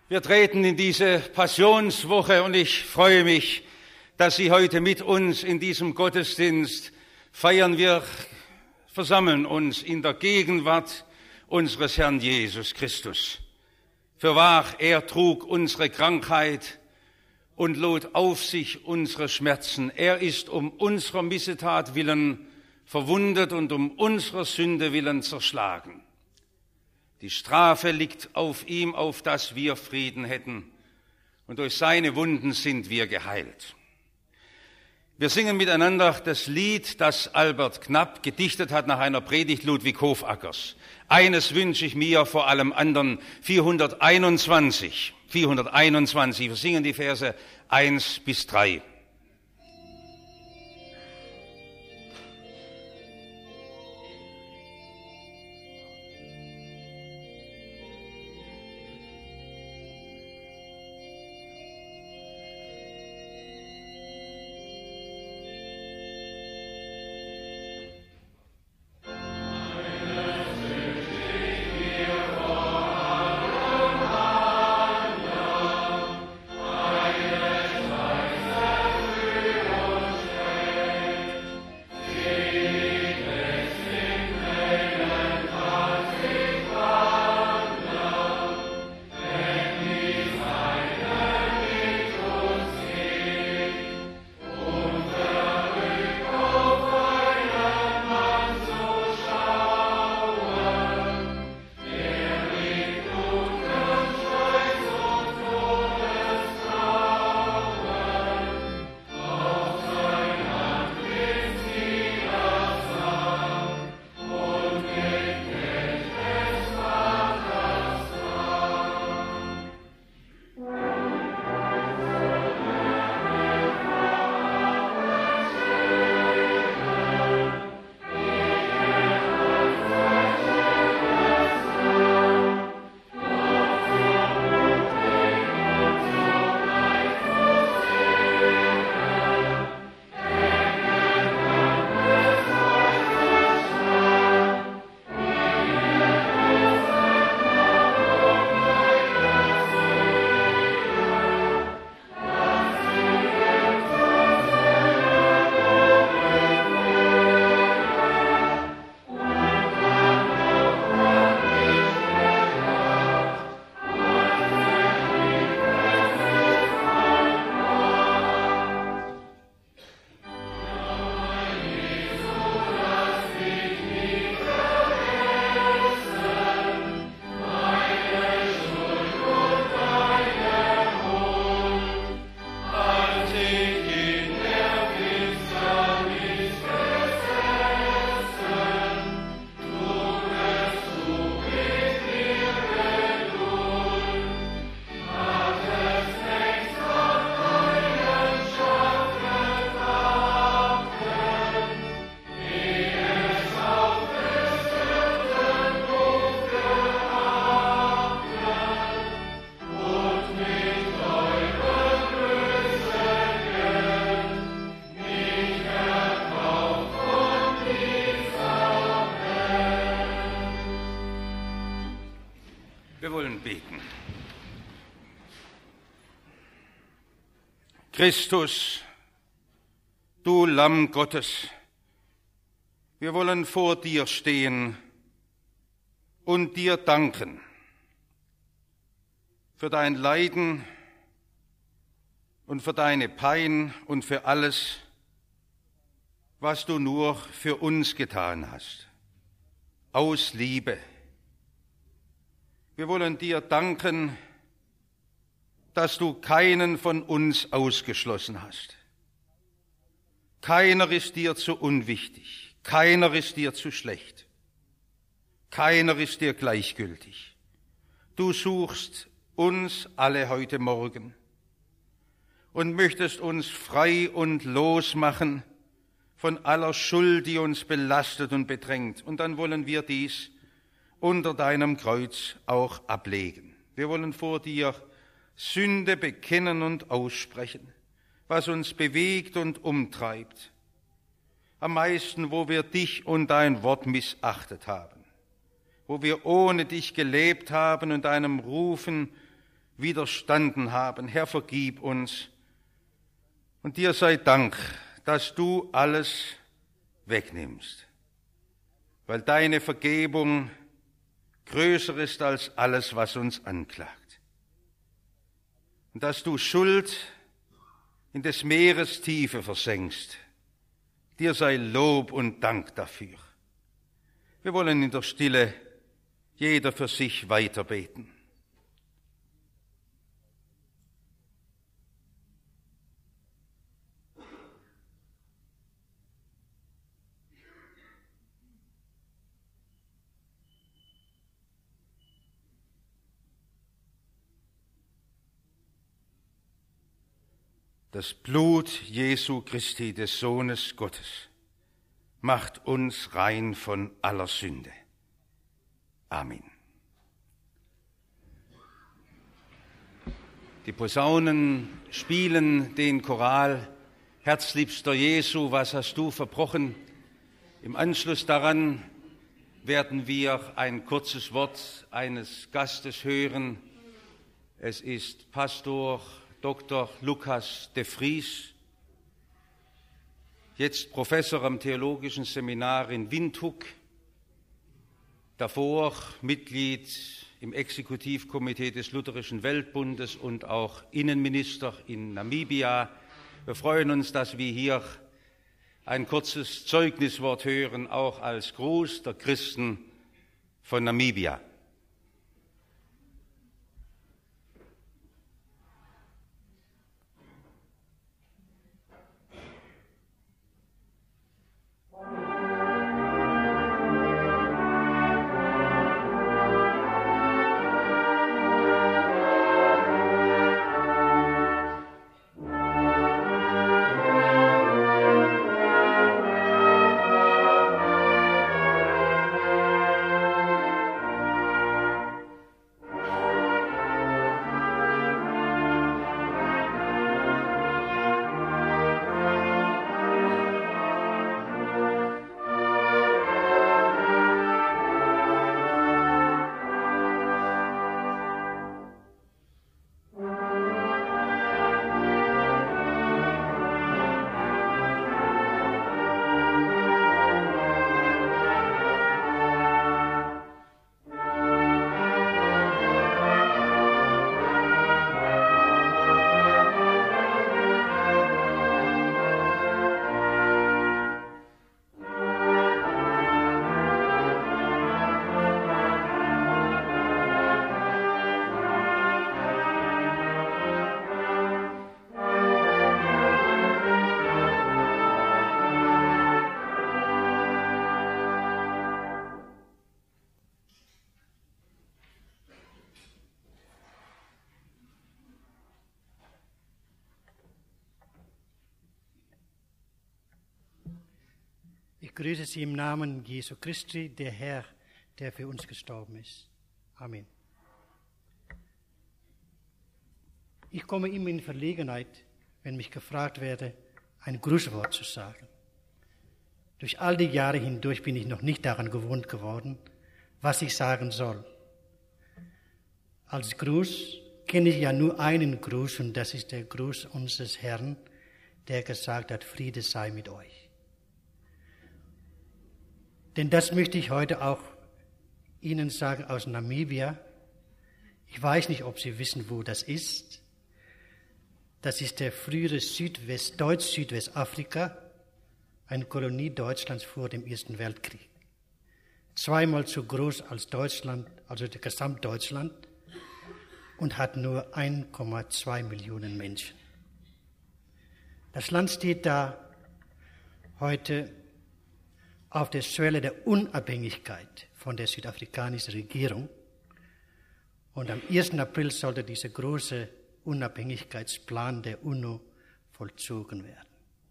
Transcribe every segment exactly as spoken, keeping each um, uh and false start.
Wir treten in diese Passionswoche und ich freue mich, dass Sie heute mit uns in diesem Gottesdienst feiern. Wir versammeln uns in der Gegenwart unseres Herrn Jesus Christus. Fürwahr, er trug unsere Krankheit und lud auf sich unsere Schmerzen. Er ist um unserer Missetat willen verwundet und um unserer Sünde willen zerschlagen. Die Strafe liegt auf ihm, auf dass wir Frieden hätten, und durch seine Wunden sind wir geheilt. Wir singen miteinander das Lied, das Albert Knapp gedichtet hat nach einer Predigt Ludwig Hofackers. Eines wünsche ich mir vor allem anderen, vierhunderteinundzwanzig. vierhunderteinundzwanzig, wir singen die Verse eins bis drei. Christus, du Lamm Gottes, wir wollen vor dir stehen und dir danken für dein Leiden und für deine Pein und für alles, was du nur für uns getan hast, aus Liebe. Wir wollen dir danken, dass du keinen von uns ausgeschlossen hast. Keiner ist dir zu unwichtig, keiner ist dir zu schlecht, keiner ist dir gleichgültig. Du suchst uns alle heute Morgen und möchtest uns frei und losmachen von aller Schuld, die uns belastet und bedrängt. Und dann wollen wir dies unter deinem Kreuz auch ablegen. Wir wollen vor dir Sünde bekennen und aussprechen, was uns bewegt und umtreibt. Am meisten, wo wir dich und dein Wort missachtet haben, wo wir ohne dich gelebt haben und deinem Rufen widerstanden haben. Herr, vergib uns. Und dir sei Dank, dass du alles wegnimmst, weil deine Vergebung größer ist als alles, was uns anklagt. Und dass du Schuld in des Meeres Tiefe versenkst. Dir sei Lob und Dank dafür. Wir wollen in der Stille jeder für sich weiter beten. Das Blut Jesu Christi, des Sohnes Gottes, macht uns rein von aller Sünde. Amen. Die Posaunen spielen den Choral Herzliebster Jesu, was hast du verbrochen? Im Anschluss daran werden wir ein kurzes Wort eines Gastes hören. Es ist Pastor Doktor Lukas de Vries, jetzt Professor am Theologischen Seminar in Windhoek, davor Mitglied im Exekutivkomitee des Lutherischen Weltbundes und auch Innenminister in Namibia. Wir freuen uns, dass wir hier ein kurzes Zeugniswort hören, auch als Gruß der Christen von Namibia. Ich grüße Sie im Namen Jesu Christi, der Herr, der für uns gestorben ist. Amen. Ich komme immer in Verlegenheit, wenn mich gefragt werde, ein Grußwort zu sagen. Durch all die Jahre hindurch bin ich noch nicht daran gewohnt geworden, was ich sagen soll. Als Gruß kenne ich ja nur einen Gruß, und das ist der Gruß unseres Herrn, der gesagt hat, Friede sei mit euch. Denn das möchte ich heute auch Ihnen sagen aus Namibia. Ich weiß nicht, ob Sie wissen, wo das ist. Das ist der frühere Südwest, Deutsch-Südwestafrika, eine Kolonie Deutschlands vor dem Ersten Weltkrieg. Zweimal so groß als Deutschland, also der Gesamtdeutschland, und hat nur eins Komma zwei Millionen Menschen. Das Land steht da heute auf der Schwelle der Unabhängigkeit von der südafrikanischen Regierung. Und am ersten April sollte dieser große Unabhängigkeitsplan der UNO vollzogen werden.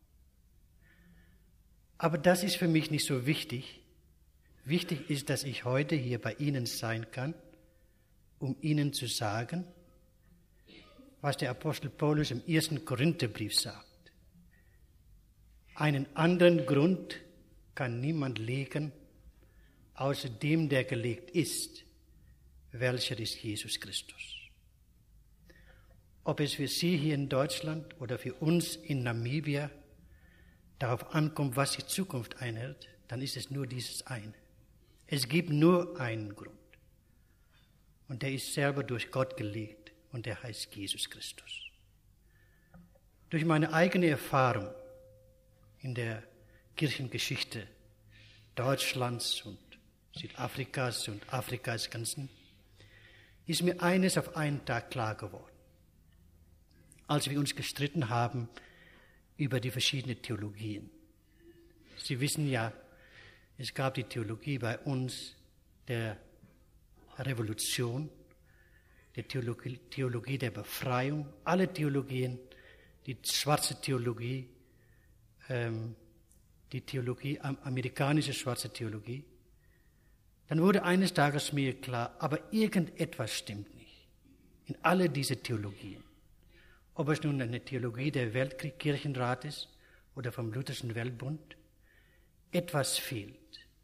Aber das ist für mich nicht so wichtig. Wichtig ist, dass ich heute hier bei Ihnen sein kann, um Ihnen zu sagen, was der Apostel Paulus im ersten Korintherbrief sagt. Einen anderen Grund kann niemand legen, außer dem, der gelegt ist, welcher ist Jesus Christus. ob es für Sie hier in Deutschland oder für uns in Namibia darauf ankommt, was die Zukunft einhält, dann ist es nur dieses eine. Es gibt nur einen Grund. Und der ist selber durch Gott gelegt und der heißt Jesus Christus. Durch meine eigene Erfahrung in der Kirchengeschichte Deutschlands und Südafrikas und Afrikas Ganzen ist mir eines auf einen Tag klar geworden. Als wir uns gestritten haben über die verschiedenen Theologien. Sie wissen ja, es gab die Theologie bei uns der Revolution, die Theologie, Theologie der Befreiung, alle Theologien, die schwarze Theologie, ähm, die Theologie, amerikanische schwarze Theologie. Dann wurde eines Tages mir klar, aber irgendetwas stimmt nicht in alle diese Theologien. Ob es nun eine Theologie der Weltkirchenrat ist oder vom Lutherischen Weltbund, etwas fehlt.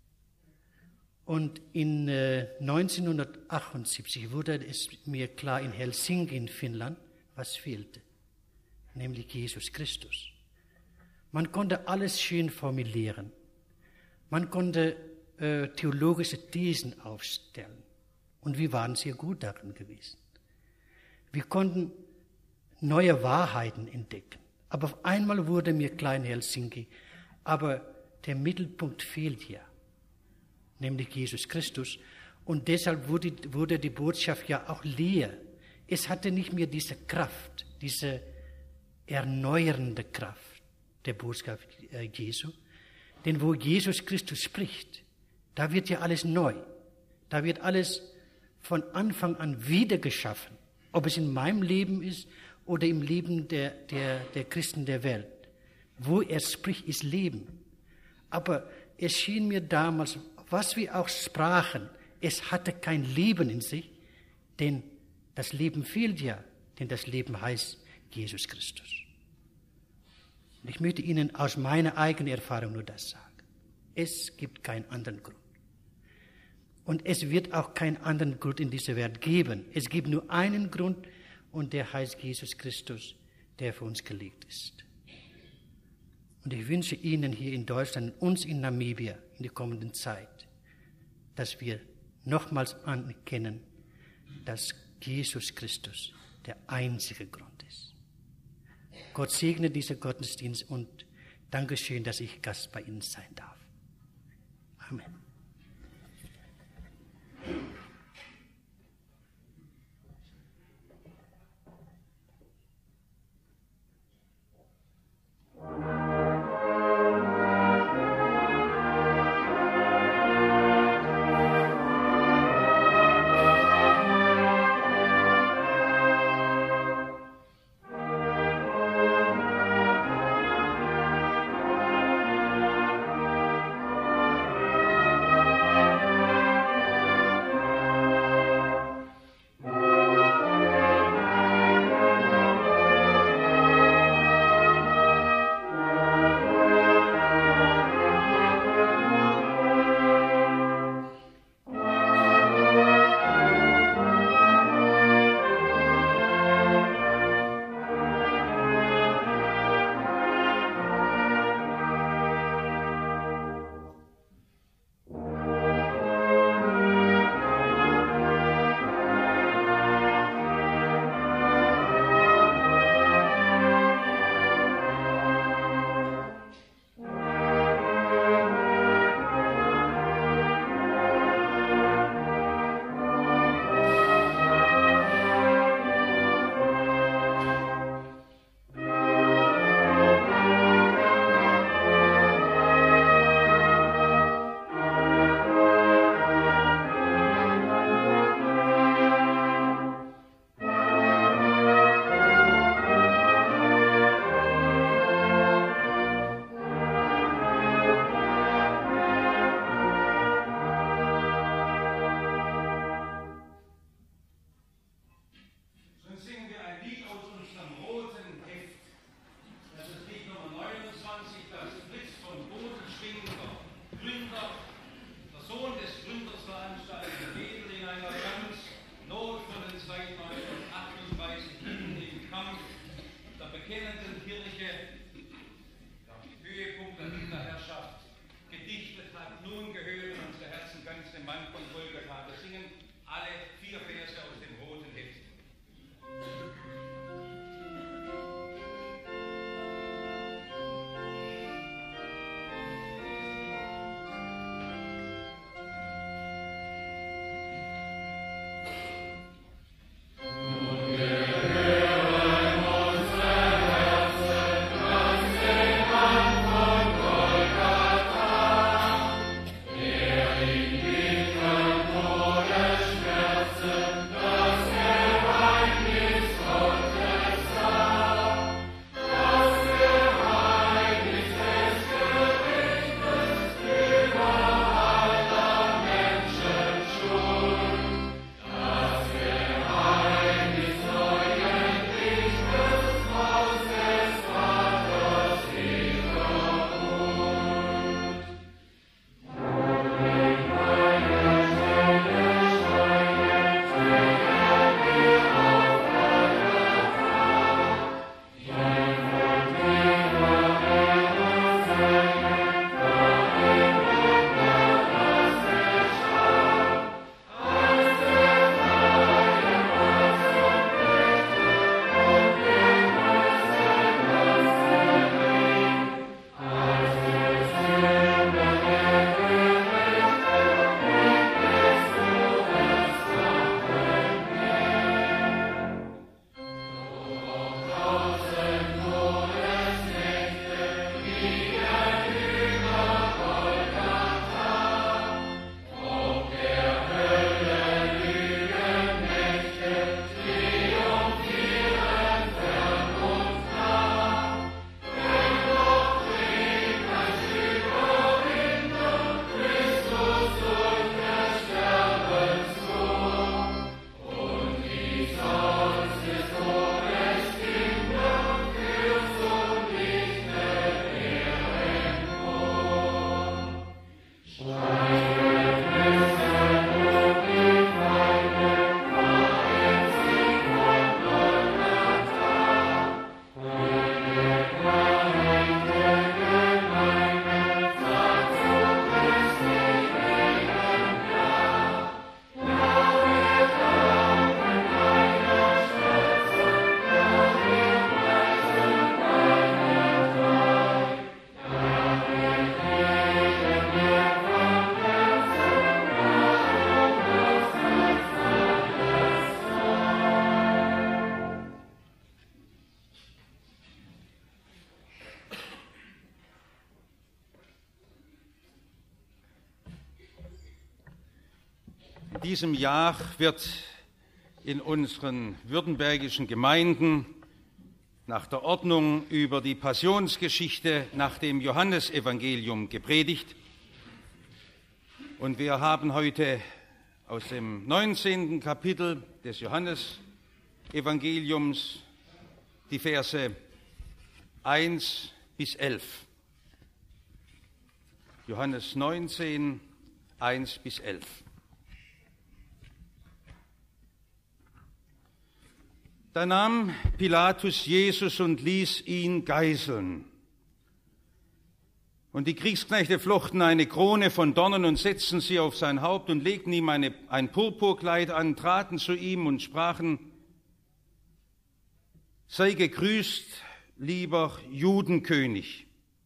Und in äh, neunzehnhundertachtundsiebzig wurde es mir klar in Helsinki in Finnland, was fehlte, nämlich Jesus Christus. Man konnte alles schön formulieren. Man konnte äh, theologische Thesen aufstellen. Und wir waren sehr gut darin gewesen. Wir konnten neue Wahrheiten entdecken. Aber auf einmal wurde mir klar in Helsinki, aber der Mittelpunkt fehlt hier, nämlich Jesus Christus. Und deshalb wurde, wurde die Botschaft ja auch leer. Es hatte nicht mehr diese Kraft, diese erneuernde Kraft der Botschaft Jesu. Denn wo Jesus Christus spricht, da wird ja alles neu. Da wird alles von Anfang an wieder geschaffen. Ob es in meinem Leben ist oder im Leben der, der, der Christen der Welt. Wo er spricht, ist Leben. Aber es schien mir damals, was wir auch sprachen, es hatte kein Leben in sich, denn das Leben fehlt ja, denn das Leben heißt Jesus Christus. Und ich möchte Ihnen aus meiner eigenen Erfahrung nur das sagen. Es gibt keinen anderen Grund. Und es wird auch keinen anderen Grund in dieser Welt geben. Es gibt nur einen Grund und der heißt Jesus Christus, der für uns gelegt ist. Und ich wünsche Ihnen hier in Deutschland, uns in Namibia in der kommenden Zeit, dass wir nochmals anerkennen, dass Jesus Christus der einzige Grund ist. Gott segne diesen Gottesdienst und Dankeschön, dass ich Gast bei Ihnen sein darf. Amen. Mann von Golgatha. Wir singen alle vier Verse aus dem roten Heft. In diesem Jahr wird in unseren württembergischen Gemeinden nach der Ordnung über die Passionsgeschichte nach dem Johannesevangelium gepredigt. Und wir haben heute aus dem neunzehnten Kapitel des Johannesevangeliums die Verse eins bis elf. Johannes neunzehn, eins bis elf. Da nahm Pilatus Jesus und ließ ihn geißeln. Und die Kriegsknechte flochten eine Krone von Dornen und setzten sie auf sein Haupt und legten ihm eine, ein Purpurkleid an, traten zu ihm und sprachen: Sei gegrüßt, lieber Judenkönig,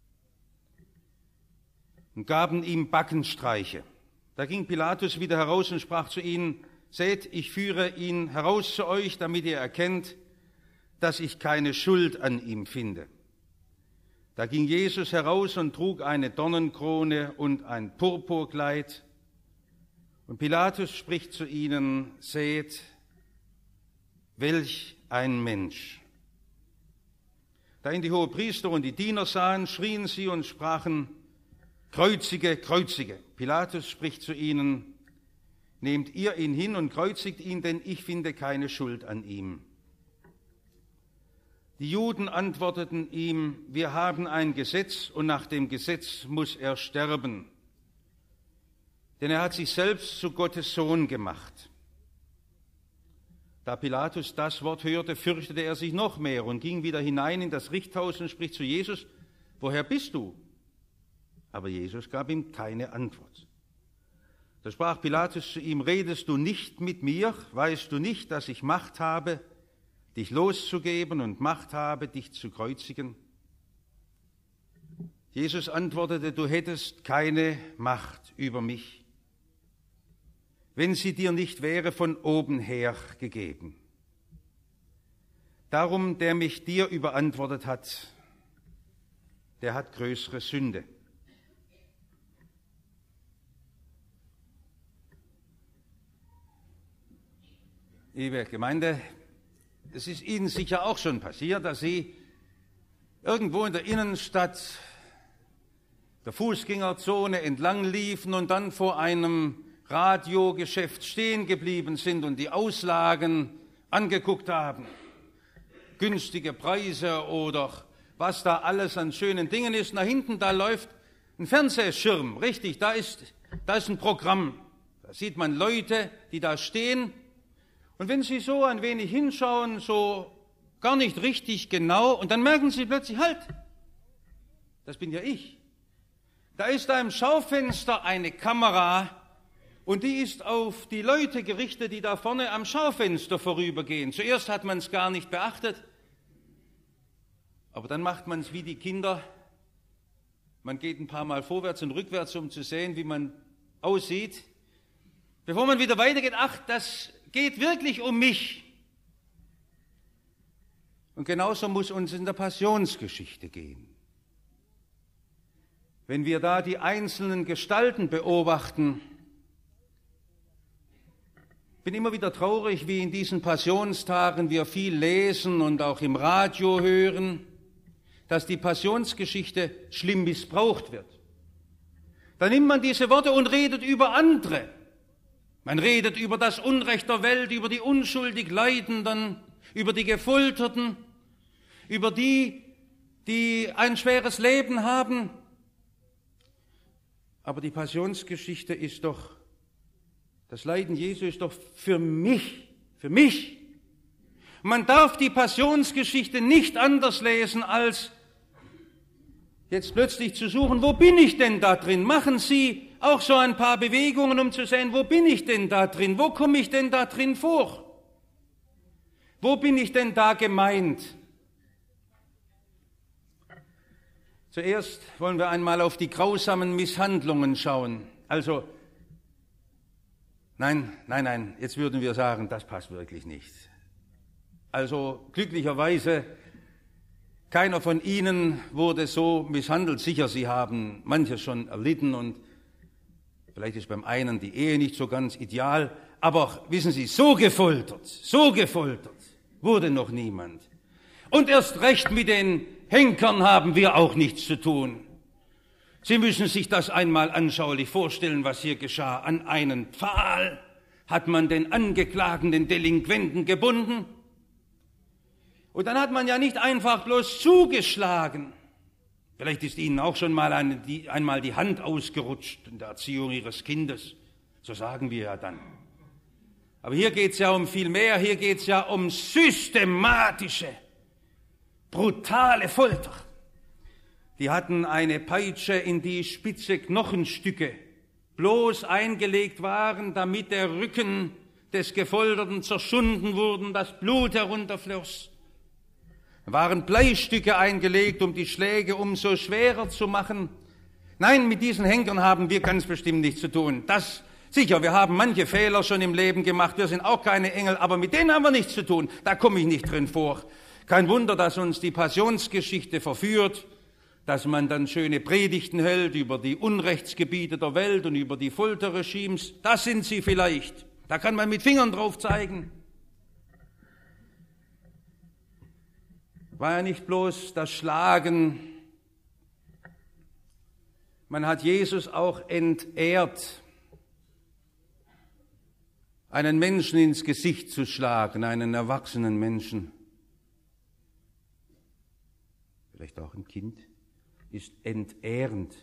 und gaben ihm Backenstreiche. Da ging Pilatus wieder heraus und sprach zu ihnen: Seht, ich führe ihn heraus zu euch, damit ihr erkennt, dass ich keine Schuld an ihm finde. Da ging Jesus heraus und trug eine Dornenkrone und ein Purpurkleid. Und Pilatus spricht zu ihnen: Seht, welch ein Mensch. Da ihn die Hohepriester und die Diener sahen, schrien sie und sprachen: Kreuzige, kreuzige. Pilatus spricht zu ihnen: Nehmt ihr ihn hin und kreuzigt ihn, denn ich finde keine Schuld an ihm. Die Juden antworteten ihm: Wir haben ein Gesetz und nach dem Gesetz muss er sterben. Denn er hat sich selbst zu Gottes Sohn gemacht. Da Pilatus das Wort hörte, fürchtete er sich noch mehr und ging wieder hinein in das Richthaus und spricht zu Jesus: Woher bist du? Aber Jesus gab ihm keine Antwort. Da sprach Pilatus zu ihm: Redest du nicht mit mir? Weißt du nicht, dass ich Macht habe, dich loszugeben und Macht habe, dich zu kreuzigen? Jesus antwortete: Du hättest keine Macht über mich, wenn sie dir nicht wäre von oben her gegeben. Darum, der mich dir überantwortet hat, der hat größere Sünde. Liebe Gemeinde, es ist Ihnen sicher auch schon passiert, dass Sie irgendwo in der Innenstadt der Fußgängerzone entlang liefen und dann vor einem Radiogeschäft stehen geblieben sind und die Auslagen angeguckt haben. Günstige Preise oder was da alles an schönen Dingen ist. Nach hinten, da läuft ein Fernsehschirm, richtig, da ist, da ist ein Programm. Da sieht man Leute, die da stehen. Und wenn Sie so ein wenig hinschauen, so gar nicht richtig genau, und dann merken Sie plötzlich, halt, das bin ja ich. Da ist da im Schaufenster eine Kamera und die ist auf die Leute gerichtet, die da vorne am Schaufenster vorübergehen. Zuerst hat man es gar nicht beachtet, aber dann macht man es wie die Kinder. Man geht ein paar Mal vorwärts und rückwärts, um zu sehen, wie man aussieht. Bevor man wieder weitergeht, ach, das geht wirklich um mich. Und genauso muss uns in der Passionsgeschichte gehen. Wenn wir da die einzelnen Gestalten beobachten, bin immer wieder traurig, wie in diesen Passionstagen wir viel lesen und auch im Radio hören, dass die Passionsgeschichte schlimm missbraucht wird. Da nimmt man diese Worte und redet über andere. Man redet über das Unrecht der Welt, über die unschuldig Leidenden, über die Gefolterten, über die, die ein schweres Leben haben. Aber die Passionsgeschichte ist doch, das Leiden Jesu ist doch für mich, für mich. Man darf die Passionsgeschichte nicht anders lesen, als jetzt plötzlich zu suchen, wo bin ich denn da drin? Machen Sie auch so ein paar Bewegungen, um zu sehen, wo bin ich denn da drin? Wo komme ich denn da drin vor? Wo bin ich denn da gemeint? Zuerst wollen wir einmal auf die grausamen Misshandlungen schauen. Also, nein, nein, nein, jetzt würden wir sagen, das passt wirklich nicht. Also glücklicherweise, keiner von Ihnen wurde so misshandelt. Sicher, Sie haben manches schon erlitten und vielleicht ist beim einen die Ehe nicht so ganz ideal. Aber wissen Sie, so gefoltert, so gefoltert wurde noch niemand. Und erst recht mit den Henkern haben wir auch nichts zu tun. Sie müssen sich das einmal anschaulich vorstellen, was hier geschah. An einen Pfahl hat man den Angeklagten, den Delinquenten gebunden. Und dann hat man ja nicht einfach bloß zugeschlagen. Vielleicht ist Ihnen auch schon mal eine, die, einmal die Hand ausgerutscht in der Erziehung Ihres Kindes. So sagen wir ja dann. Aber hier geht es ja um viel mehr. Hier geht es ja um systematische, brutale Folter. Die hatten eine Peitsche, in die spitze Knochenstücke bloß eingelegt waren, damit der Rücken des Gefolterten zerschunden wurde, das Blut herunterfloss. Da waren Bleistücke eingelegt, um die Schläge umso schwerer zu machen. Nein, mit diesen Henkern haben wir ganz bestimmt nichts zu tun. Das sicher, wir haben manche Fehler schon im Leben gemacht, wir sind auch keine Engel, aber mit denen haben wir nichts zu tun. Da komme ich nicht drin vor. Kein Wunder, dass uns die Passionsgeschichte verführt, dass man dann schöne Predigten hält über die Unrechtsgebiete der Welt und über die Folterregimes. Das sind sie vielleicht. Da kann man mit Fingern drauf zeigen. War ja nicht bloß das Schlagen. Man hat Jesus auch entehrt, einen Menschen ins Gesicht zu schlagen, einen erwachsenen Menschen. Vielleicht auch ein Kind, ist entehrend.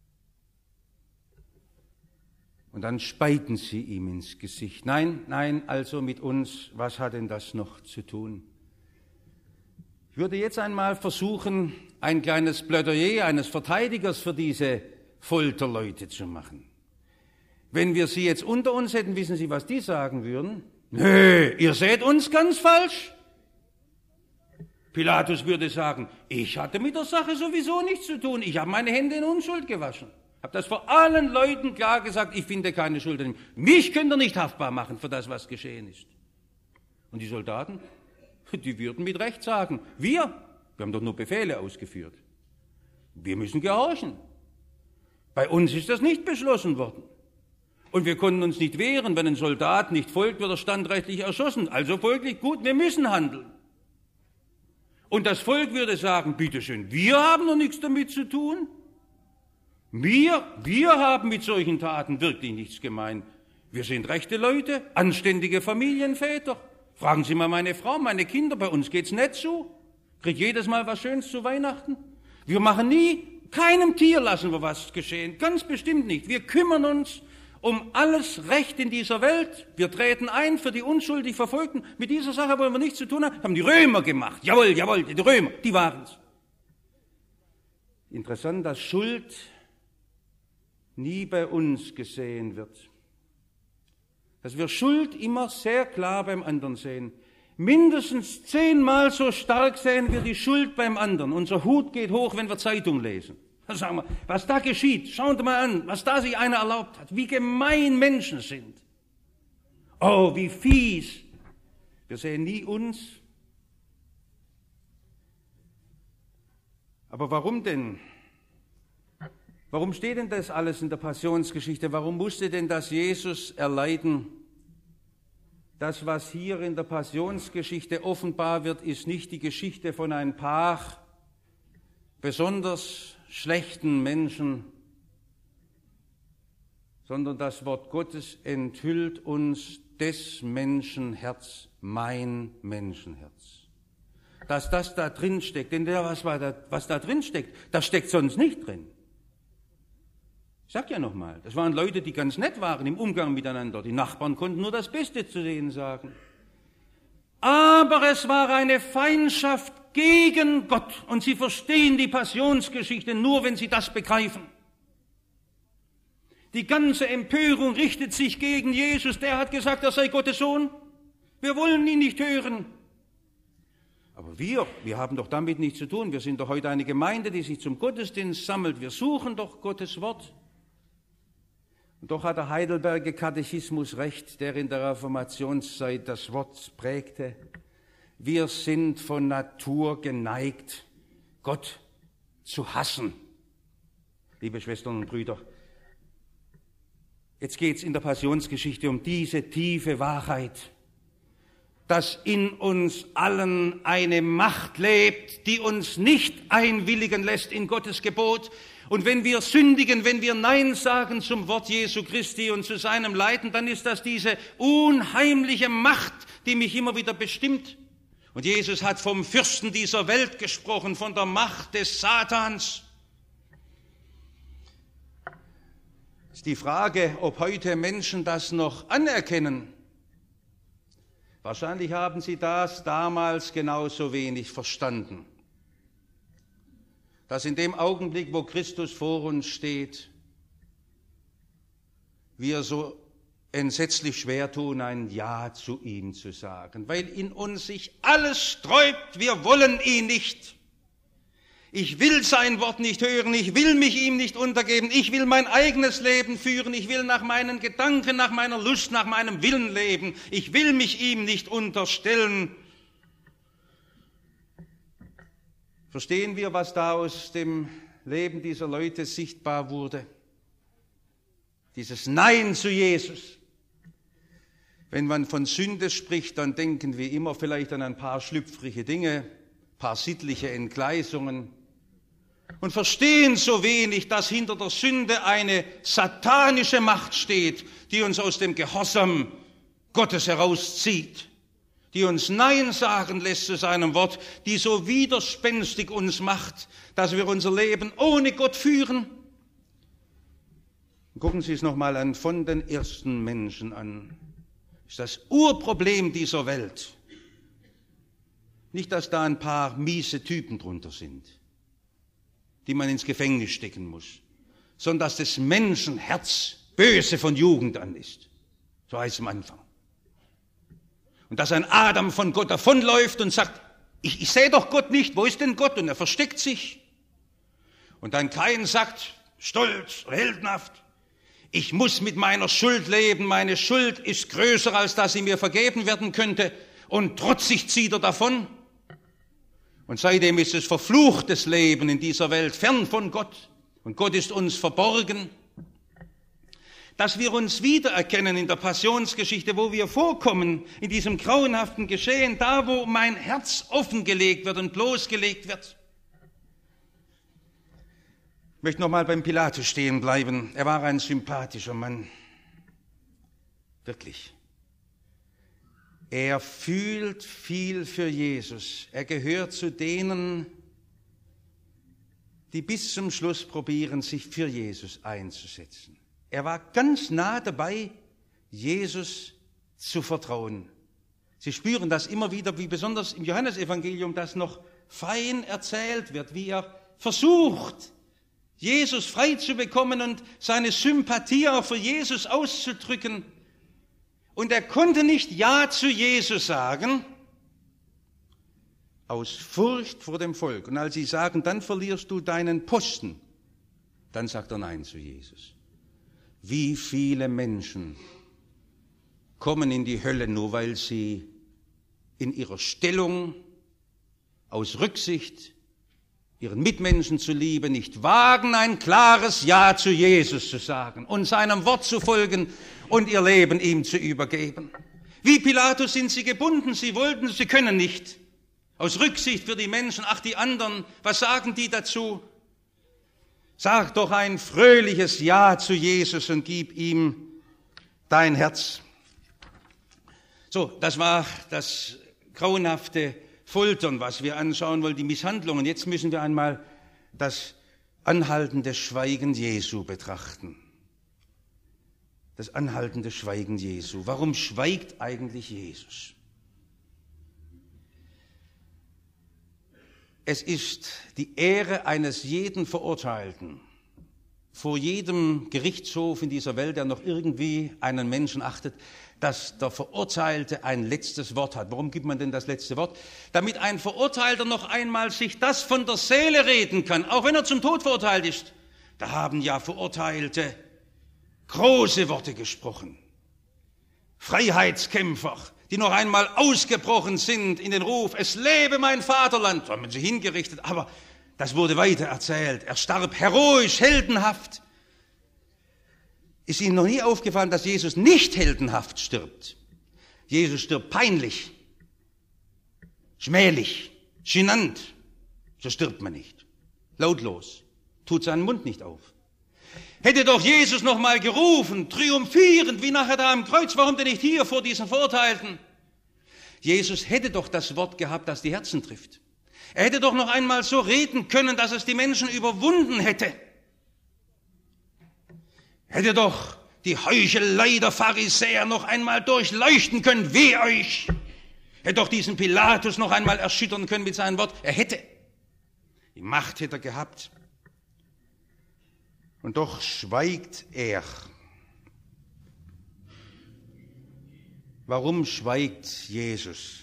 Und dann speiten sie ihm ins Gesicht. Nein, nein, also mit uns, was hat denn das noch zu tun? Ich würde jetzt einmal versuchen, ein kleines Plädoyer eines Verteidigers für diese Folterleute zu machen. Wenn wir sie jetzt unter uns hätten, wissen Sie, was die sagen würden? Nö, ihr seht uns ganz falsch. Pilatus würde sagen, ich hatte mit der Sache sowieso nichts zu tun. Ich habe meine Hände in Unschuld gewaschen. Habe das vor allen Leuten klar gesagt, ich finde keine Schuld an ihm. Mich könnt ihr nicht haftbar machen für das, was geschehen ist. Und die Soldaten, die würden mit Recht sagen, wir, wir haben doch nur Befehle ausgeführt. Wir müssen gehorchen. Bei uns ist das nicht beschlossen worden. Und wir konnten uns nicht wehren. Wenn ein Soldat nicht folgt, wird er standrechtlich erschossen. Also folglich, gut, wir müssen handeln. Und das Volk würde sagen, bitteschön, wir haben doch nichts damit zu tun. Wir, wir haben mit solchen Taten wirklich nichts gemein. Wir sind rechte Leute, anständige Familienväter. Fragen Sie mal meine Frau, meine Kinder, bei uns geht's nicht so. Kriegt jedes Mal was Schönes zu Weihnachten. Wir machen nie, keinem Tier lassen wir was geschehen, ganz bestimmt nicht. Wir kümmern uns um alles Recht in dieser Welt. Wir treten ein für die unschuldig Verfolgten. Mit dieser Sache wollen wir nichts zu tun haben. Haben die Römer gemacht. Jawohl, jawohl, die Römer, die waren's. Interessant, dass Schuld nie bei uns gesehen wird. Dass wir Schuld immer sehr klar beim anderen sehen. Mindestens zehnmal so stark sehen wir die Schuld beim anderen. Unser Hut geht hoch, wenn wir Zeitung lesen. Dann sagen wir, was da geschieht, schauen Sie mal an, was da sich einer erlaubt hat, wie gemein Menschen sind. Oh, wie fies. Wir sehen nie uns. Aber warum denn? Warum steht denn das alles in der Passionsgeschichte? Warum musste denn das Jesus erleiden? Das, was hier in der Passionsgeschichte offenbar wird, ist nicht die Geschichte von ein paar besonders schlechten Menschen, sondern das Wort Gottes enthüllt uns des Menschen Herz, mein Menschenherz. Dass das da drin steckt, denn der, was, war da, was da drin steckt, das steckt sonst nicht drin. Ich sag ja nochmal, das waren Leute, die ganz nett waren im Umgang miteinander. Die Nachbarn konnten nur das Beste zu denen sagen. Aber es war eine Feindschaft gegen Gott. Und sie verstehen die Passionsgeschichte nur, wenn sie das begreifen. Die ganze Empörung richtet sich gegen Jesus. Der hat gesagt, er sei Gottes Sohn. Wir wollen ihn nicht hören. Aber wir, wir haben doch damit nichts zu tun. Wir sind doch heute eine Gemeinde, die sich zum Gottesdienst sammelt. Wir suchen doch Gottes Wort. Und doch hat der Heidelberger Katechismus recht, der in der Reformationszeit das Wort prägte. Wir sind von Natur geneigt, Gott zu hassen. Liebe Schwestern und Brüder, jetzt geht es in der Passionsgeschichte um diese tiefe Wahrheit, dass in uns allen eine Macht lebt, die uns nicht einwilligen lässt in Gottes Gebot. Und wenn wir sündigen, wenn wir Nein sagen zum Wort Jesu Christi und zu seinem Leiden, dann ist das diese unheimliche Macht, die mich immer wieder bestimmt. Und Jesus hat vom Fürsten dieser Welt gesprochen, von der Macht des Satans. Es ist die Frage, ob heute Menschen das noch anerkennen. Wahrscheinlich haben sie das damals genauso wenig verstanden. Dass in dem Augenblick, wo Christus vor uns steht, wir so entsetzlich schwer tun, ein Ja zu ihm zu sagen, weil in uns sich alles sträubt, wir wollen ihn nicht. Ich will sein Wort nicht hören, ich will mich ihm nicht untergeben, ich will mein eigenes Leben führen, ich will nach meinen Gedanken, nach meiner Lust, nach meinem Willen leben, ich will mich ihm nicht unterstellen. Verstehen wir, was da aus dem Leben dieser Leute sichtbar wurde? Dieses Nein zu Jesus. Wenn man von Sünde spricht, dann denken wir immer vielleicht an ein paar schlüpfrige Dinge, ein paar sittliche Entgleisungen und verstehen so wenig, dass hinter der Sünde eine satanische Macht steht, die uns aus dem Gehorsam Gottes herauszieht, die uns Nein sagen lässt zu seinem Wort, die so widerspenstig uns macht, dass wir unser Leben ohne Gott führen. Gucken Sie es nochmal an, von den ersten Menschen an. Das ist das Urproblem dieser Welt. Nicht, dass da ein paar miese Typen drunter sind, die man ins Gefängnis stecken muss, sondern dass das Menschenherz böse von Jugend an ist. So heißt es am Anfang. Und dass ein Adam von Gott davonläuft und sagt, ich, ich sehe doch Gott nicht, wo ist denn Gott? Und er versteckt sich. Und dann Kain sagt, stolz und heldenhaft, ich muss mit meiner Schuld leben, meine Schuld ist größer, als dass sie mir vergeben werden könnte. Und trotzig zieht er davon. Und seitdem ist es verfluchtes Leben in dieser Welt, fern von Gott. Und Gott ist uns verborgen. Dass wir uns wiedererkennen in der Passionsgeschichte, wo wir vorkommen, in diesem grauenhaften Geschehen, da wo mein Herz offengelegt wird und bloßgelegt wird. Ich möchte noch mal beim Pilatus stehen bleiben. Er war ein sympathischer Mann. Wirklich. Er fühlt viel für Jesus. Er gehört zu denen, die bis zum Schluss probieren, sich für Jesus einzusetzen. Er war ganz nah dabei, Jesus zu vertrauen. Sie spüren das immer wieder, wie besonders im Johannesevangelium das noch fein erzählt wird, wie er versucht, Jesus frei zu bekommen und seine Sympathie auch für Jesus auszudrücken. Und er konnte nicht Ja zu Jesus sagen, aus Furcht vor dem Volk. Und als sie sagen, dann verlierst du deinen Posten, dann sagt er Nein zu Jesus. Wie viele Menschen kommen in die Hölle, nur weil sie in ihrer Stellung aus Rücksicht ihren Mitmenschen zuliebe nicht wagen, ein klares Ja zu Jesus zu sagen und seinem Wort zu folgen und ihr Leben ihm zu übergeben. Wie Pilatus sind sie gebunden, sie wollten, sie können nicht. Aus Rücksicht für die Menschen, ach die anderen, was sagen die dazu? Sag doch ein fröhliches Ja zu Jesus und gib ihm dein Herz. So, das war das grauenhafte Foltern, was wir anschauen wollen, die Misshandlungen. Jetzt müssen wir einmal das anhaltende Schweigen Jesu betrachten. Das anhaltende Schweigen Jesu. Warum schweigt eigentlich Jesus? Es ist die Ehre eines jeden Verurteilten, vor jedem Gerichtshof in dieser Welt, der noch irgendwie einen Menschen achtet, dass der Verurteilte ein letztes Wort hat. Warum gibt man denn das letzte Wort? Damit ein Verurteilter noch einmal sich das von der Seele reden kann, auch wenn er zum Tod verurteilt ist. Da haben ja Verurteilte große Worte gesprochen. Freiheitskämpfer, die noch einmal ausgebrochen sind in den Ruf, es lebe mein Vaterland, da haben sie hingerichtet, aber das wurde weiter erzählt. Er starb heroisch, heldenhaft. Ist Ihnen noch nie aufgefallen, dass Jesus nicht heldenhaft stirbt? Jesus stirbt peinlich, schmählich, genannt. So stirbt man nicht. Lautlos, tut seinen Mund nicht auf. Hätte doch Jesus noch mal gerufen, triumphierend, wie nachher da am Kreuz, warum denn nicht hier vor diesen Verurteilten? Jesus hätte doch das Wort gehabt, das die Herzen trifft. Er hätte doch noch einmal so reden können, dass es die Menschen überwunden hätte. Hätte doch die Heuchelei der Pharisäer noch einmal durchleuchten können, weh euch. Hätte doch diesen Pilatus noch einmal erschüttern können mit seinem Wort. Er hätte. Die Macht hätte er gehabt. Und doch schweigt er. Warum schweigt Jesus?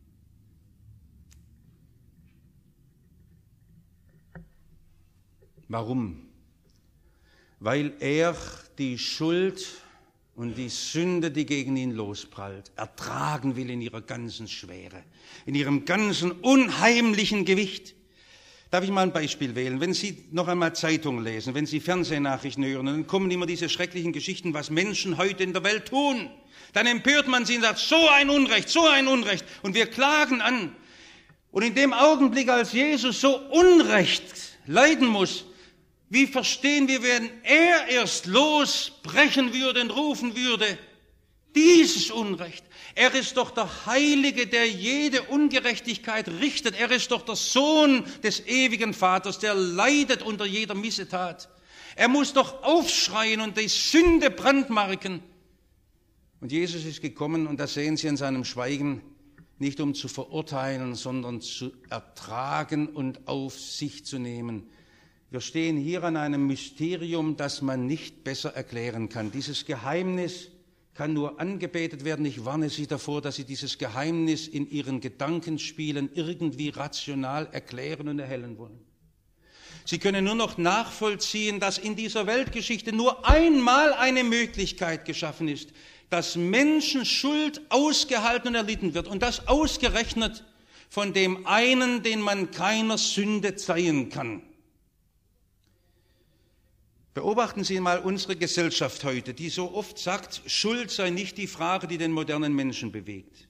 Warum? Weil er die Schuld und die Sünde, die gegen ihn losprallt, ertragen will in ihrer ganzen Schwere, in ihrem ganzen unheimlichen Gewicht. Darf ich mal ein Beispiel wählen? Wenn Sie noch einmal Zeitungen lesen, wenn Sie Fernsehnachrichten hören, dann kommen immer diese schrecklichen Geschichten, was Menschen heute in der Welt tun. Dann empört man sie und sagt, so ein Unrecht, so ein Unrecht. Und wir klagen an. Und in dem Augenblick, als Jesus so Unrecht leiden muss, wie verstehen wir, wenn er erst losbrechen würde und rufen würde, dieses Unrecht. Er ist doch der Heilige, der jede Ungerechtigkeit richtet. Er ist doch der Sohn des ewigen Vaters, der leidet unter jeder Missetat. Er muss doch aufschreien und die Sünde brandmarken. Und Jesus ist gekommen, und das sehen Sie an seinem Schweigen, nicht um zu verurteilen, sondern zu ertragen und auf sich zu nehmen. Wir stehen hier an einem Mysterium, das man nicht besser erklären kann. Dieses Geheimnis kann nur angebetet werden. Ich warne Sie davor, dass Sie dieses Geheimnis in Ihren Gedankenspielen irgendwie rational erklären und erhellen wollen. Sie können nur noch nachvollziehen, dass in dieser Weltgeschichte nur einmal eine Möglichkeit geschaffen ist, dass Menschen Schuld ausgehalten und erlitten wird. Und das ausgerechnet von dem einen, den man keiner Sünde zeihen kann. Beobachten Sie mal unsere Gesellschaft heute, die so oft sagt, Schuld sei nicht die Frage, die den modernen Menschen bewegt.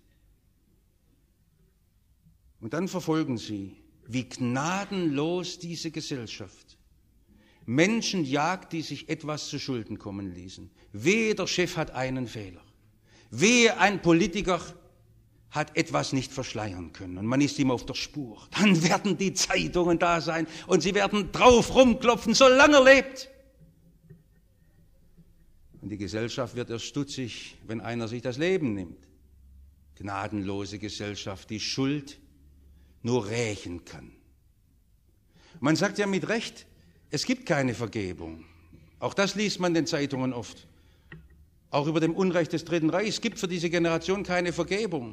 Und dann verfolgen Sie, wie gnadenlos diese Gesellschaft Menschen jagt, die sich etwas zu Schulden kommen ließen. Wehe, der Chef hat einen Fehler. Wehe, ein Politiker hat etwas nicht verschleiern können und man ist ihm auf der Spur. Dann werden die Zeitungen da sein und sie werden drauf rumklopfen, solange er lebt. Und die Gesellschaft wird erst stutzig, wenn einer sich das Leben nimmt. Gnadenlose Gesellschaft, die Schuld nur rächen kann. Man sagt ja mit Recht, es gibt keine Vergebung. Auch das liest man in den Zeitungen oft. Auch über dem Unrecht des Dritten Reichs. Es gibt für diese Generation keine Vergebung.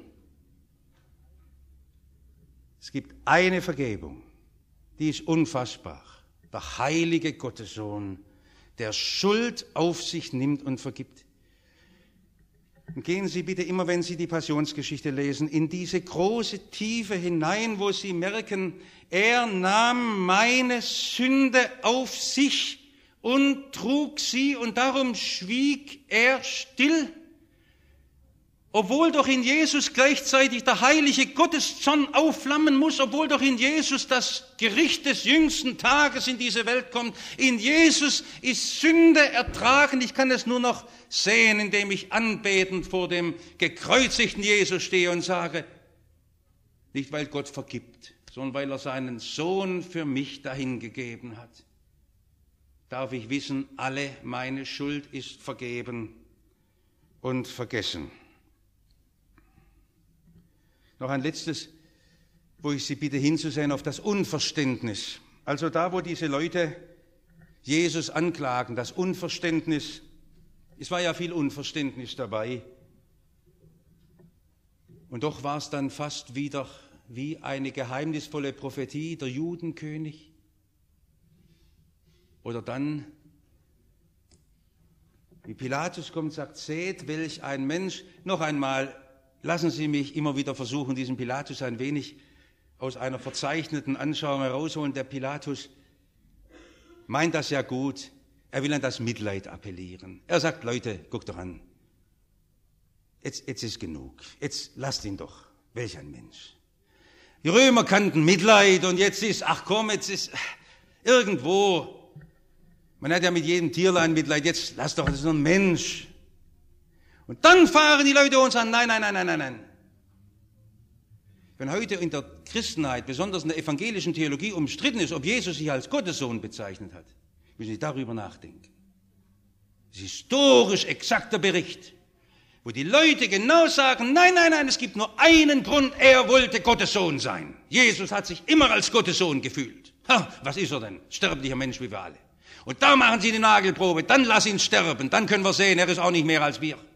Es gibt eine Vergebung, die ist unfassbar. Der heilige Gottessohn, der Schuld auf sich nimmt und vergibt. Und gehen Sie bitte immer, wenn Sie die Passionsgeschichte lesen, in diese große Tiefe hinein, wo Sie merken, er nahm meine Sünde auf sich und trug sie und darum schwieg er still. Obwohl doch in Jesus gleichzeitig der heilige Gotteszorn aufflammen muss, obwohl doch in Jesus das Gericht des jüngsten Tages in diese Welt kommt. In Jesus ist Sünde ertragen. Ich kann es nur noch sehen, indem ich anbetend vor dem gekreuzigten Jesus stehe und sage, nicht weil Gott vergibt, sondern weil er seinen Sohn für mich dahingegeben hat. Darf ich wissen, alle meine Schuld ist vergeben und vergessen. Noch ein letztes, wo ich Sie bitte hinzusehen auf das Unverständnis. Also da, wo diese Leute Jesus anklagen, das Unverständnis, es war ja viel Unverständnis dabei. Und doch war es dann fast wieder wie eine geheimnisvolle Prophetie, der Judenkönig. Oder dann, wie Pilatus kommt und sagt, seht, welch ein Mensch, noch einmal, lassen Sie mich immer wieder versuchen, diesen Pilatus ein wenig aus einer verzeichneten Anschauung herausholen. Der Pilatus meint das ja gut. Er will an das Mitleid appellieren. Er sagt, Leute, guckt doch an. Jetzt, jetzt ist genug. Jetzt lasst ihn doch. Welch ein Mensch. Die Römer kannten Mitleid und jetzt ist, ach komm, jetzt ist irgendwo. Man hat ja mit jedem Tierlein Mitleid. Jetzt lasst doch, das ist nur ein Mensch. Und dann fahren die Leute uns an, nein, nein, nein, nein, nein, nein. Wenn heute in der Christenheit, besonders in der evangelischen Theologie, umstritten ist, ob Jesus sich als Gottessohn bezeichnet hat, müssen Sie darüber nachdenken. Das ist historisch exakter Bericht, wo die Leute genau sagen, nein, nein, nein, es gibt nur einen Grund, er wollte Gottessohn sein. Jesus hat sich immer als Gottessohn gefühlt. Ha, was ist er denn? Sterblicher Mensch wie wir alle. Und da machen Sie die Nagelprobe, dann lass ihn sterben, dann können wir sehen, er ist auch nicht mehr als wir.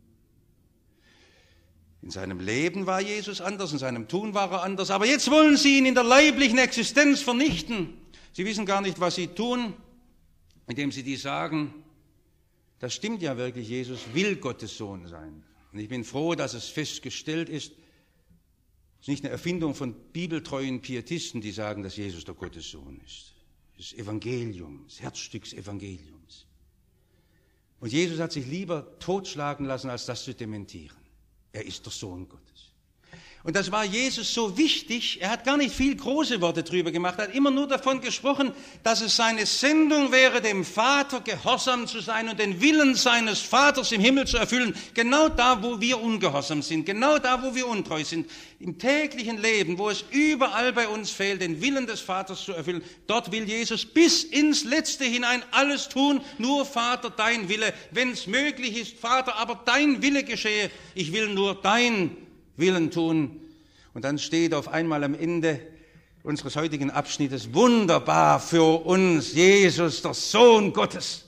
In seinem Leben war Jesus anders, in seinem Tun war er anders, aber jetzt wollen sie ihn in der leiblichen Existenz vernichten. Sie wissen gar nicht, was sie tun, indem sie die sagen, das stimmt ja wirklich, Jesus will Gottes Sohn sein. Und ich bin froh, dass es festgestellt ist, es ist nicht eine Erfindung von bibeltreuen Pietisten, die sagen, dass Jesus der Gottes Sohn ist. Das Evangelium, das Herzstück des Evangeliums. Und Jesus hat sich lieber totschlagen lassen, als das zu dementieren. Er ist der Sohn Gottes. Und das war Jesus so wichtig, er hat gar nicht viel große Worte drüber gemacht, er hat immer nur davon gesprochen, dass es seine Sendung wäre, dem Vater gehorsam zu sein und den Willen seines Vaters im Himmel zu erfüllen. Genau da, wo wir ungehorsam sind, genau da, wo wir untreu sind, im täglichen Leben, wo es überall bei uns fehlt, den Willen des Vaters zu erfüllen. Dort will Jesus bis ins Letzte hinein alles tun, nur Vater, dein Wille, wenn es möglich ist, Vater, aber dein Wille geschehe, ich will nur dein Willen tun. Und dann steht auf einmal am Ende, unseres heutigen Abschnittes wunderbar für uns, Jesus, der Sohn Gottes.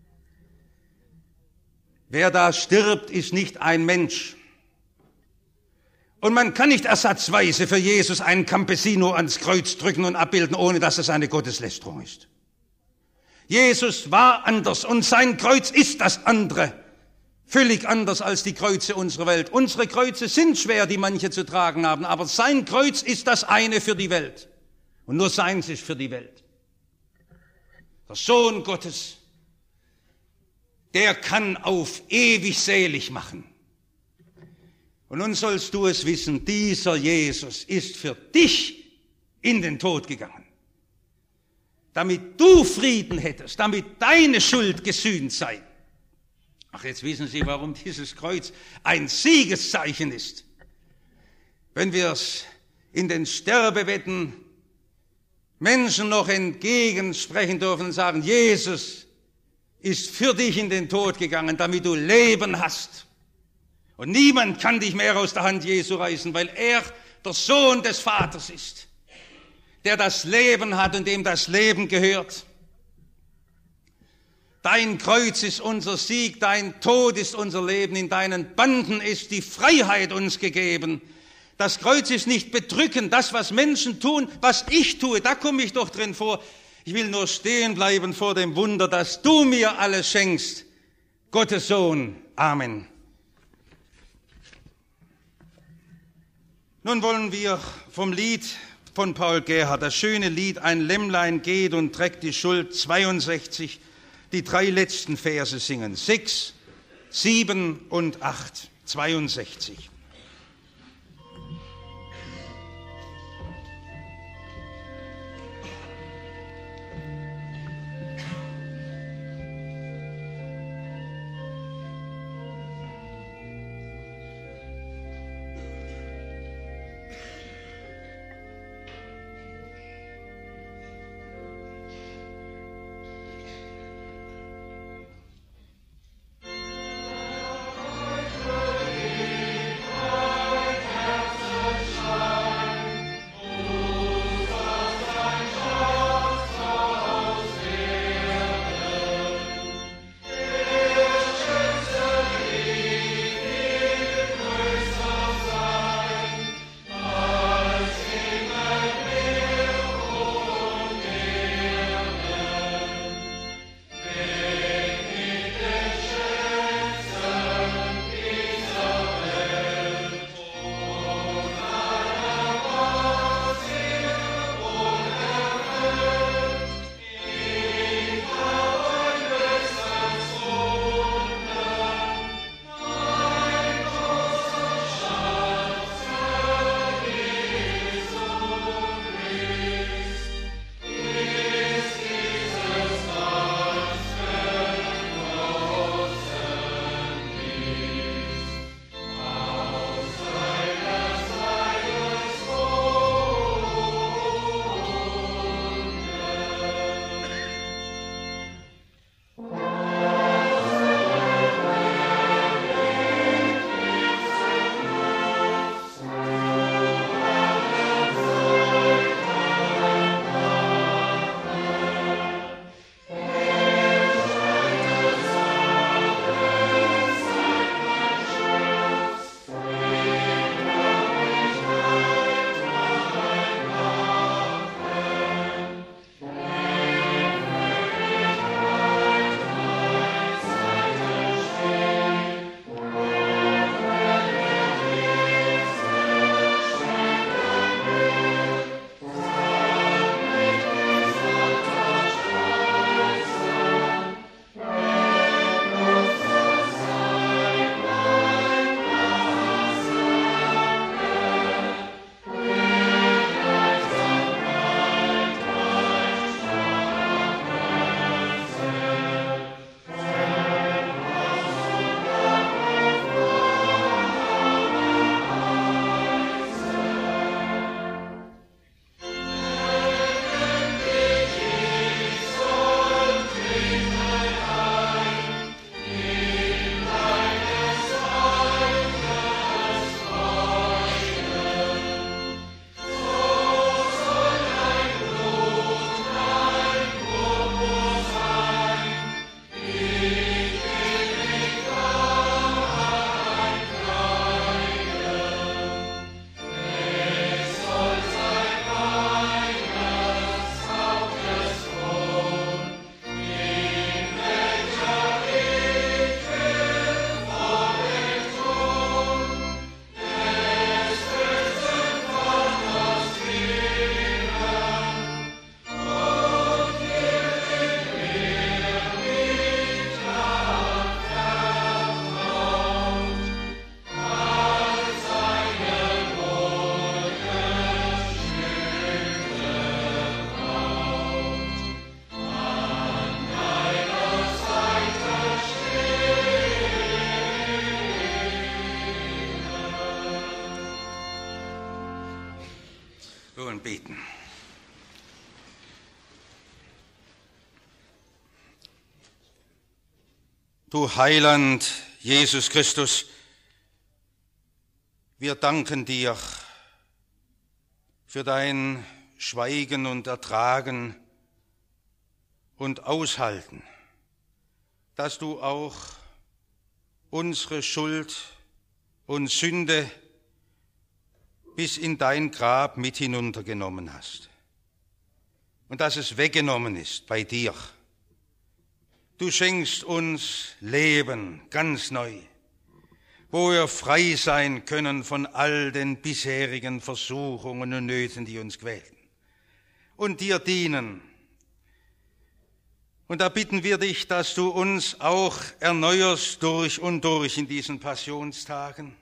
Wer da stirbt, ist nicht ein Mensch. Und man kann nicht ersatzweise für Jesus einen Campesino ans Kreuz drücken und abbilden, ohne dass es eine Gotteslästerung ist. Jesus war anders und sein Kreuz ist das andere. Völlig anders als die Kreuze unserer Welt. Unsere Kreuze sind schwer, die manche zu tragen haben, aber sein Kreuz ist das eine für die Welt. Und nur seins ist für die Welt. Der Sohn Gottes, der kann auf ewig selig machen. Und nun sollst du es wissen, dieser Jesus ist für dich in den Tod gegangen. Damit du Frieden hättest, damit deine Schuld gesühnt sei. Ach, jetzt wissen Sie, warum dieses Kreuz ein Siegeszeichen ist. Wenn wir es in den Sterbebetten Menschen noch entgegensprechen dürfen und sagen, Jesus ist für dich in den Tod gegangen, damit du Leben hast. Und niemand kann dich mehr aus der Hand Jesu reißen, weil er der Sohn des Vaters ist, der das Leben hat und dem das Leben gehört. Dein Kreuz ist unser Sieg, dein Tod ist unser Leben, in deinen Banden ist die Freiheit uns gegeben. Das Kreuz ist nicht bedrückend, das, was Menschen tun, was ich tue, da komme ich doch drin vor. Ich will nur stehen bleiben vor dem Wunder, dass du mir alles schenkst. Gottes Sohn. Amen. Nun wollen wir vom Lied von Paul Gerhardt, das schöne Lied, ein Lämmlein geht und trägt die Schuld, zweiundsechzig, die drei letzten Verse singen. Sechs, sieben und acht, zweiundsechzig. Wir wollen beten. Du Heiland, Jesus Christus, wir danken dir für dein Schweigen und Ertragen und Aushalten, dass du auch unsere Schuld und Sünde bis in dein Grab mit hinuntergenommen hast und dass es weggenommen ist bei dir. Du schenkst uns Leben ganz neu, wo wir frei sein können von all den bisherigen Versuchungen und Nöten, die uns quälten, und dir dienen. Und da bitten wir dich, dass du uns auch erneuerst durch und durch in diesen Passionstagen,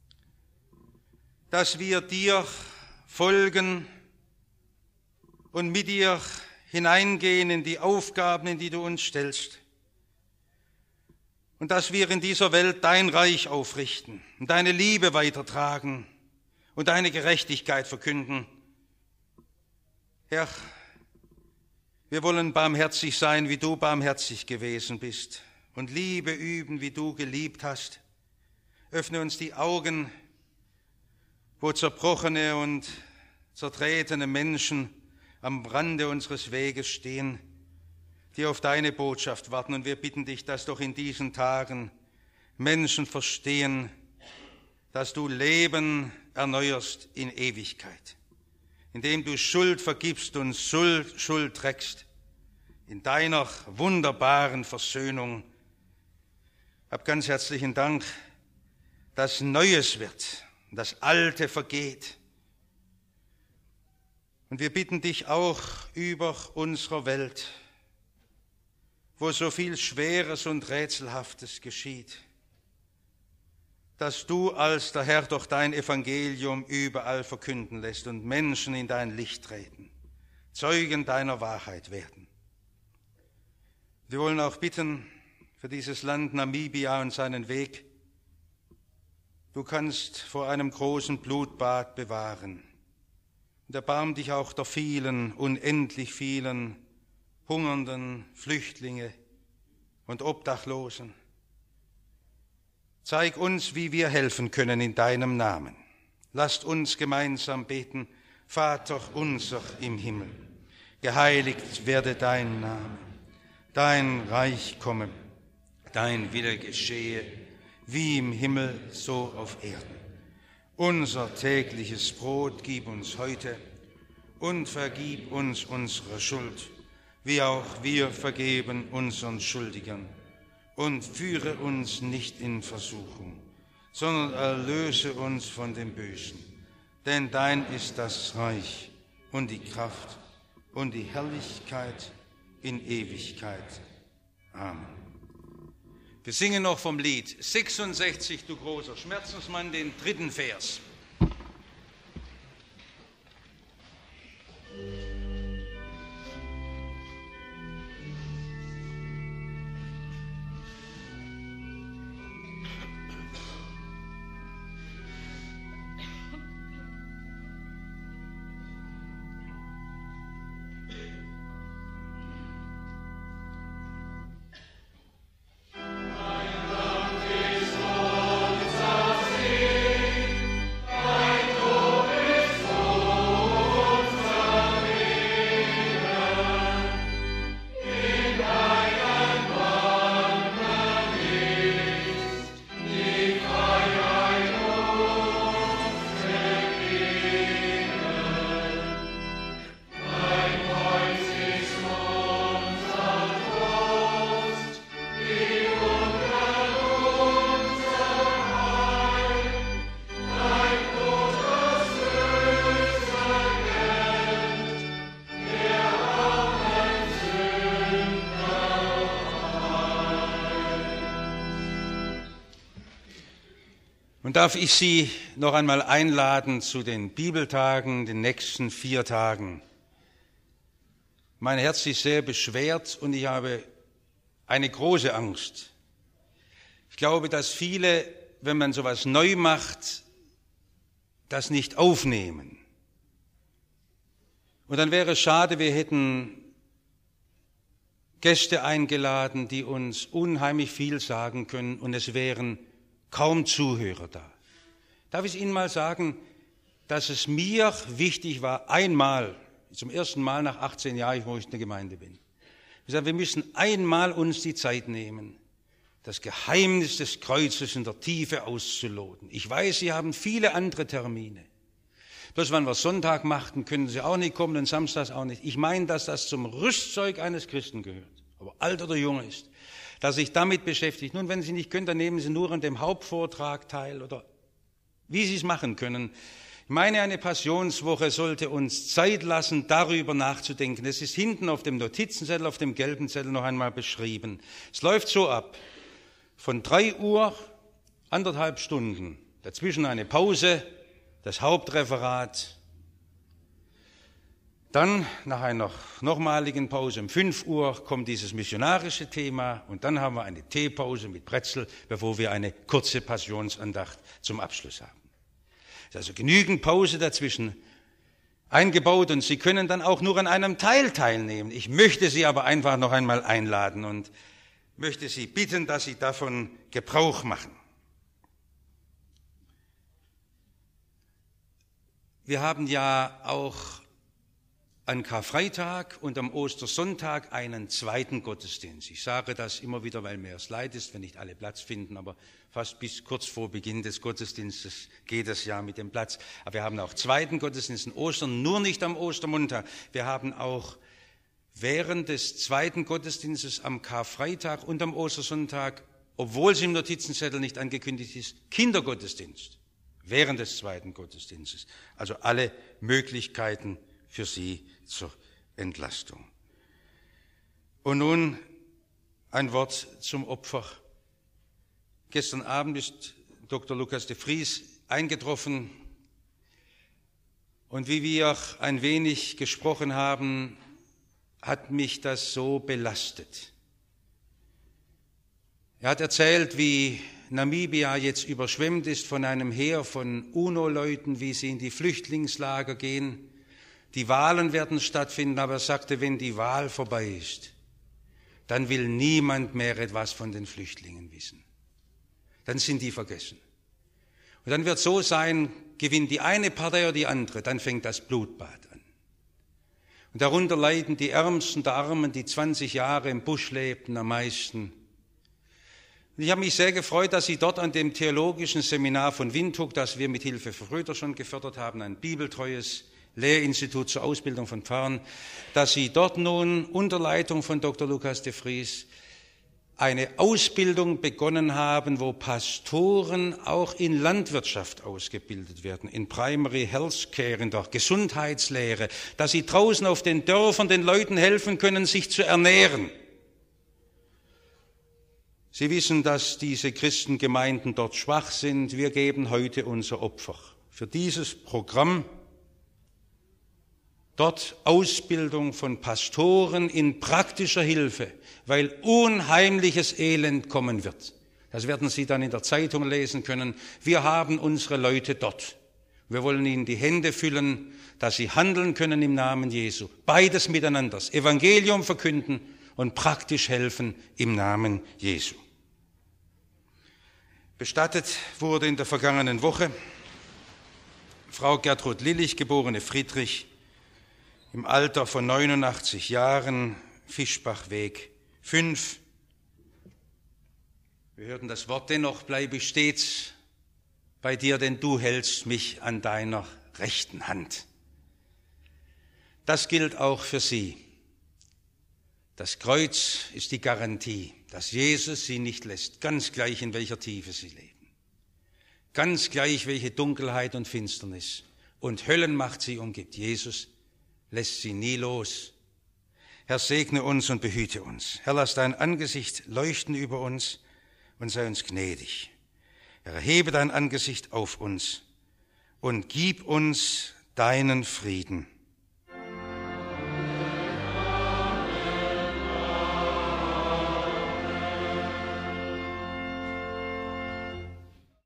dass wir dir folgen und mit dir hineingehen in die Aufgaben, in die du uns stellst, und dass wir in dieser Welt dein Reich aufrichten und deine Liebe weitertragen und deine Gerechtigkeit verkünden. Herr, wir wollen barmherzig sein, wie du barmherzig gewesen bist, und Liebe üben, wie du geliebt hast. Öffne uns die Augen, wo zerbrochene und zertretene Menschen am Rande unseres Weges stehen, die auf deine Botschaft warten. Und wir bitten dich, dass doch in diesen Tagen Menschen verstehen, dass du Leben erneuerst in Ewigkeit, indem du Schuld vergibst und Schuld, Schuld trägst, in deiner wunderbaren Versöhnung. Hab ganz herzlichen Dank, dass Neues wird, das Alte vergeht. Und wir bitten dich auch über unsere Welt, wo so viel Schweres und Rätselhaftes geschieht, dass du als der Herr durch dein Evangelium überall verkünden lässt und Menschen in dein Licht treten, Zeugen deiner Wahrheit werden. Wir wollen auch bitten für dieses Land Namibia und seinen Weg. Du kannst vor einem großen Blutbad bewahren. Und erbarm dich auch der vielen, unendlich vielen hungernden Flüchtlinge und Obdachlosen. Zeig uns, wie wir helfen können in deinem Namen. Lasst uns gemeinsam beten. Vater unser im Himmel, geheiligt werde dein Name. Dein Reich komme, dein Wille geschehe, wie im Himmel, so auf Erden. Unser tägliches Brot gib uns heute und vergib uns unsere Schuld, wie auch wir vergeben unseren Schuldigern. Und führe uns nicht in Versuchung, sondern erlöse uns von dem Bösen. Denn dein ist das Reich und die Kraft und die Herrlichkeit in Ewigkeit. Amen. Wir singen noch vom Lied sechsundsechzig, du großer Schmerzensmann, den dritten Vers. Und darf ich Sie noch einmal einladen zu den Bibeltagen, den nächsten vier Tagen. Mein Herz ist sehr beschwert und ich habe eine große Angst. Ich glaube, dass viele, wenn man sowas neu macht, das nicht aufnehmen. Und dann wäre es schade, wir hätten Gäste eingeladen, die uns unheimlich viel sagen können und es wären kaum Zuhörer da. Darf ich Ihnen mal sagen, dass es mir wichtig war, einmal, zum ersten Mal nach achtzehn Jahren, wo ich in der Gemeinde bin, wir müssen einmal uns die Zeit nehmen, das Geheimnis des Kreuzes in der Tiefe auszuloten. Ich weiß, Sie haben viele andere Termine. Bloß wenn wir Sonntag machten, können Sie auch nicht kommen und samstags auch nicht. Ich meine, dass das zum Rüstzeug eines Christen gehört, ob er alt oder jung ist, dass sich damit beschäftigt. Nun, wenn Sie nicht können, dann nehmen Sie nur an dem Hauptvortrag teil oder wie Sie es machen können. Ich meine, eine Passionswoche sollte uns Zeit lassen, darüber nachzudenken. Es ist hinten auf dem Notizenzettel, auf dem gelben Zettel noch einmal beschrieben. Es läuft so ab, von drei Uhr, anderthalb Stunden, dazwischen eine Pause, das Hauptreferat. Dann nach einer nochmaligen Pause um fünf Uhr kommt dieses missionarische Thema und dann haben wir eine Teepause mit Brezel, bevor wir eine kurze Passionsandacht zum Abschluss haben. Es ist also genügend Pause dazwischen eingebaut und Sie können dann auch nur an einem Teil teilnehmen. Ich möchte Sie aber einfach noch einmal einladen und möchte Sie bitten, dass Sie davon Gebrauch machen. Wir haben ja auch an Karfreitag und am Ostersonntag einen zweiten Gottesdienst. Ich sage das immer wieder, weil mir es leid ist, wenn nicht alle Platz finden, aber fast bis kurz vor Beginn des Gottesdienstes geht es ja mit dem Platz. Aber wir haben auch zweiten Gottesdienst in Ostern, nur nicht am Ostermontag. Wir haben auch während des zweiten Gottesdienstes am Karfreitag und am Ostersonntag, obwohl es im Notizenzettel nicht angekündigt ist, Kindergottesdienst während des zweiten Gottesdienstes. Also alle Möglichkeiten für Sie zur Entlastung. Und nun ein Wort zum Opfer. Gestern Abend ist Doktor Lukas de Vries eingetroffen und wie wir ein wenig gesprochen haben, hat mich das so belastet. Er hat erzählt, wie Namibia jetzt überschwemmt ist von einem Heer von UNO-Leuten, wie sie in die Flüchtlingslager gehen. Die Wahlen werden stattfinden, aber er sagte, wenn die Wahl vorbei ist, dann will niemand mehr etwas von den Flüchtlingen wissen. Dann sind die vergessen. Und dann wird so sein, gewinnt die eine Partei oder die andere, dann fängt das Blutbad an. Und darunter leiden die Ärmsten der Armen, die zwanzig Jahre im Busch lebten, am meisten. Und ich habe mich sehr gefreut, dass Sie dort an dem theologischen Seminar von Windhoek, das wir mit Hilfe für Röder schon gefördert haben, ein bibeltreues Lehrinstitut zur Ausbildung von Pfarrern, dass Sie dort nun unter Leitung von Doktor Lukas de Vries eine Ausbildung begonnen haben, wo Pastoren auch in Landwirtschaft ausgebildet werden, in Primary Health Care, in der Gesundheitslehre, dass sie draußen auf den Dörfern den Leuten helfen können, sich zu ernähren. Sie wissen, dass diese Christengemeinden dort schwach sind. Wir geben heute unser Opfer für dieses Programm. Dort Ausbildung von Pastoren in praktischer Hilfe, weil unheimliches Elend kommen wird. Das werden Sie dann in der Zeitung lesen können. Wir haben unsere Leute dort. Wir wollen ihnen die Hände füllen, dass sie handeln können im Namen Jesu. Beides miteinander. Das Evangelium verkünden und praktisch helfen im Namen Jesu. Bestattet wurde in der vergangenen Woche Frau Gertrud Lillich, geborene Friedrich, im Alter von neunundachtzig Jahren, Fischbachweg fünf. Wir hörten das Wort, dennoch bleibe ich stets bei dir, denn du hältst mich an deiner rechten Hand. Das gilt auch für Sie. Das Kreuz ist die Garantie, dass Jesus Sie nicht lässt, ganz gleich in welcher Tiefe Sie leben, ganz gleich welche Dunkelheit und Finsternis und Höllenmacht Sie umgibt. Jesus lässt sie nie los. Herr, segne uns und behüte uns. Herr, lass dein Angesicht leuchten über uns und sei uns gnädig. Herr, erhebe dein Angesicht auf uns und gib uns deinen Frieden.